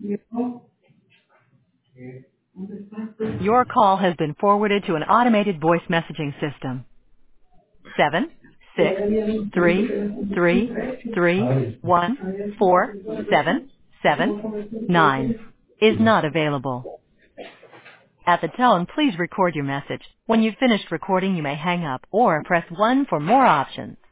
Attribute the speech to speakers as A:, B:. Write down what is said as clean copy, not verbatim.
A: Your call has been forwarded to an automated voice messaging system. 763331477 is not available. At the tone, please record your message. When you've finished recording, you may hang up or press 1 for more options.